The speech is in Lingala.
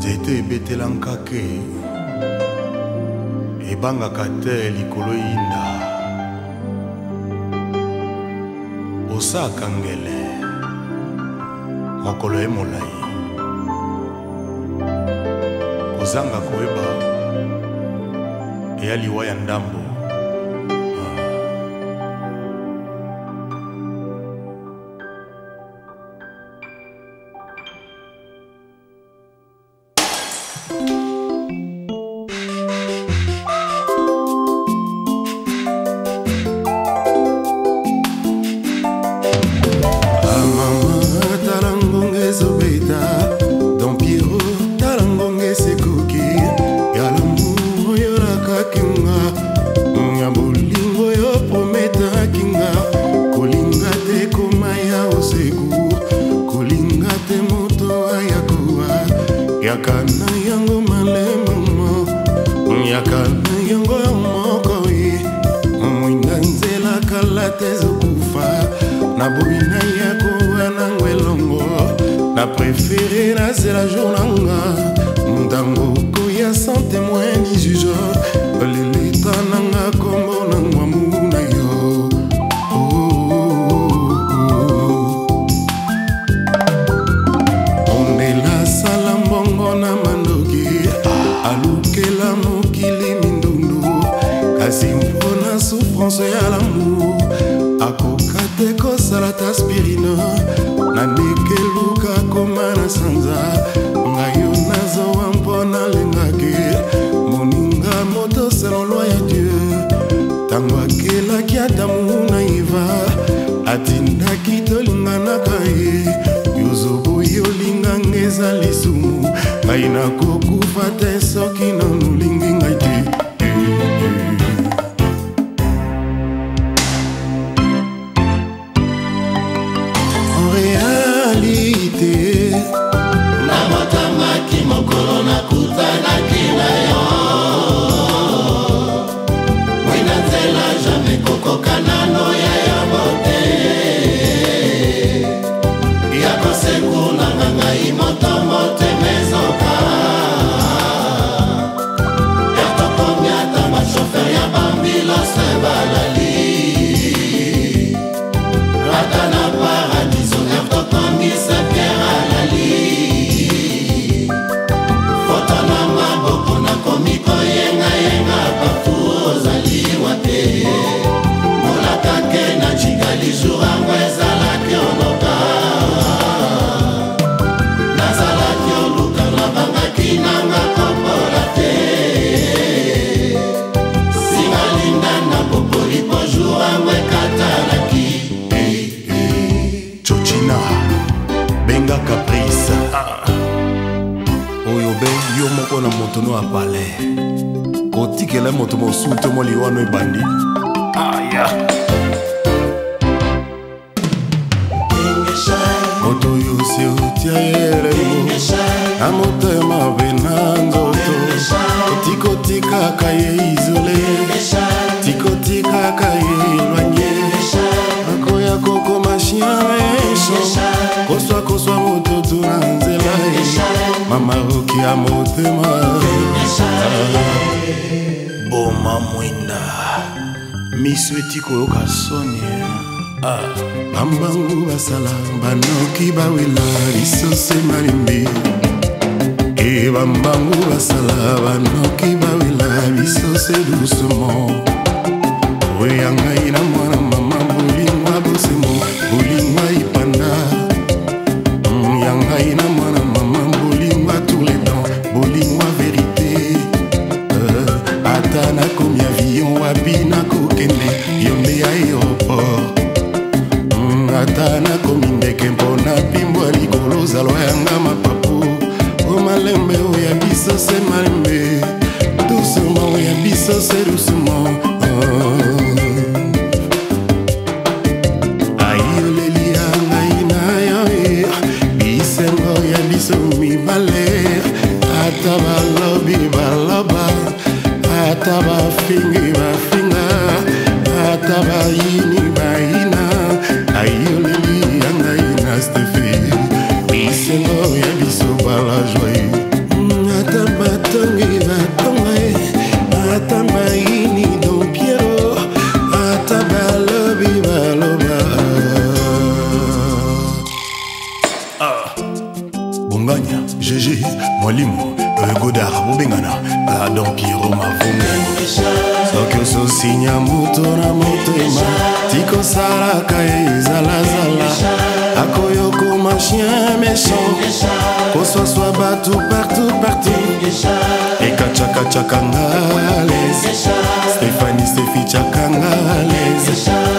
nzete ebetelanga ke ebangaka te likolo yinda osaka ngele mokolo ye molai kozanga koyeba eya liwa ya ndambo yakana yango malemo yakana yango moko ye mwinda nzela kala tezokufa na boina yako wana ngwelongo na préféré na zela journanga ndango koya sans témoin ni juge lelita nanga kombo na mwamu na yo alukela mokili mindundu kasi mpona souffrance ya lamour akoka te kosala ta aspirine na ndeke luka koma na sanza ngai yo nazowa mpona lengake moninga moto selon loi ya dieu ntango akelaki adamu na eva atindaki tolinganaka ye yozoboyi olinganga eza lisumu ngai nakokufa te soki nanulingi ngai te en réalité namotamaki mokolo nakutanaki na yo mwina nzela jamai kokokanano ya yango te yakosekuna ngai motombo te mezoka shofer ya bambila se balali atana paradiso ertokomi se pierre alali foto na maboko nakomi koyengayenga partu ozaliwa te molaka ke na chigali jour yango ezalaki oloka nazalaki oluka nabangaki nanga kopola te Chochina benga caprice oyo be yo moko na moto no apale kotikela moto mosuto mo liwano ebandi aya moto yo si otia yeremo na motema bena nzoto tikotikaka ye isole tikotikaka ye éloigné akoya kokoma chien méchant koswa mototo na nzela mama roki ya motema boma mwinda miso etikoyoka soni bambangu basala banoki bawela lisose malimbi e bambangu basala banoki bawela lisose doucement oya ngai na mwana mama bolingwa bosemo bolingwa ipanda ya ngai na mwana mama bolingwa tous les temps bolingwa vérité ata nakomi avion wapi nakokende yo nde aéroport ata nakomi ndeke mpona pimbwa likolo zalwa yanga mapapu o malembe oya biso se malembe doucement oya biso se doucement ayoleli ya ngai na yo bisengo ya biso mibale ata balobi baloba ata bafingi bafinga ata bayini bayina ayoleli ya ngai na stefe bisengo ya biso bala joye Molimo, Godard, Bobengana, Gadon Piro, Mavungo. Soki ososinya moto na motema tiko salaka ezalazala akoyoko ma chien méchant koswaswa batu partout ekachakachaka ngales Stéphanie Stéphie chaka ngales